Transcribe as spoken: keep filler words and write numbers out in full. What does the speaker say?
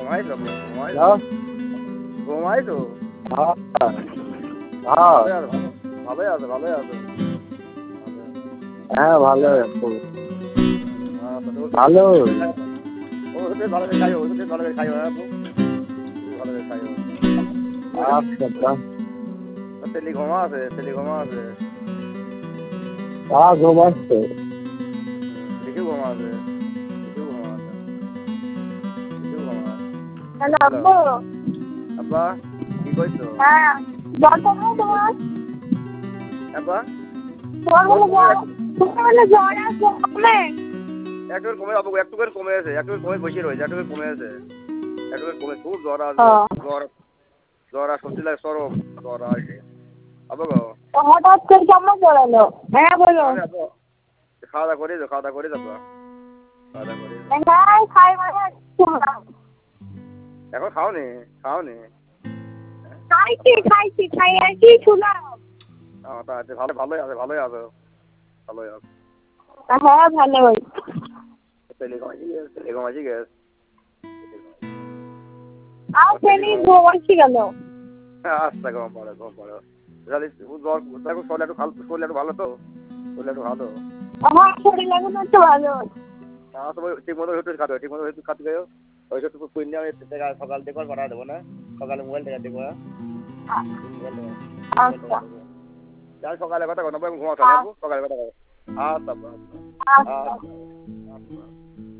ঘুমাই তো ঘুমাই হ্যালো ঘুমাই তো হ্যাঁ হ্যাঁ ভালোই আছে ভালোই আছে হ্যাঁ ভালো আছি ভালো ওষুধে ভালো করে খাইও ওষুধে ভালো করে খাইও হ্যাঁ ভালো করে খাইও আচ্ছা তেলি ঘুমা আছে তেলি ঘুমা আছে হ্যাঁ ঘুমাচ্ছে দেখি ঘুমা আছে দেখি ঘুমা আছে দেখি ঘুমা হ্যালো আব্বু আব্বা কি কইছো হ্যাঁ জ্বর কমে তোমার আব্বা তোমার বলে জ্বর তোমার বলে জ্বর আছে কমে একটু কমে আব্বু একটু করে কমে আছে একটু কমে বসে রয়েছে একটু কমে আছে একটু কমে খুব জ্বর আছে জ্বর জ্বর আর সর্দি লাগে সরম জ্বর আছে আব্বা গো হঠাৎ করে কেমন পড়ালো হ্যাঁ বলো খাওয়া দাওয়া করে খাওয়া দাওয়া করে যাবো খাওয়া দাওয়া করে নাই খাই মানে এখন খাও নি খাও নি খাইছি খাইছি খাই আর কি শুনাও তা আছে ভালো ভালোই আছে ভালোই আছে ভালোই আছে হ্যাঁ ভালোই তেলে ঘুমাইছি গেছ তেলে ঘুমাইছি গেছ আর তেলি ঘুমাইছি গেল আচ্ছা ঘুম পড়ো ঘুম পড়ো তাহলে জ্বর দেখো শরীর একটু ভালো শরীর একটু ভালো তো শরীর একটু ভালো আমার শরীর এখন একটু ভালো না তো ঠিক মতো ওষুধ খাতে ঠিক মতো ওষুধ খাতে গেও ওষুধ কুইন আমি সকাল দেখবার করা দেবো না সকালে মোবাইল থেকে দেখবো আচ্ছা যাই সকালে কথা কথা ঘুমাতে সকালে কথা আচ্ছা আচ্ছা আচ্ছা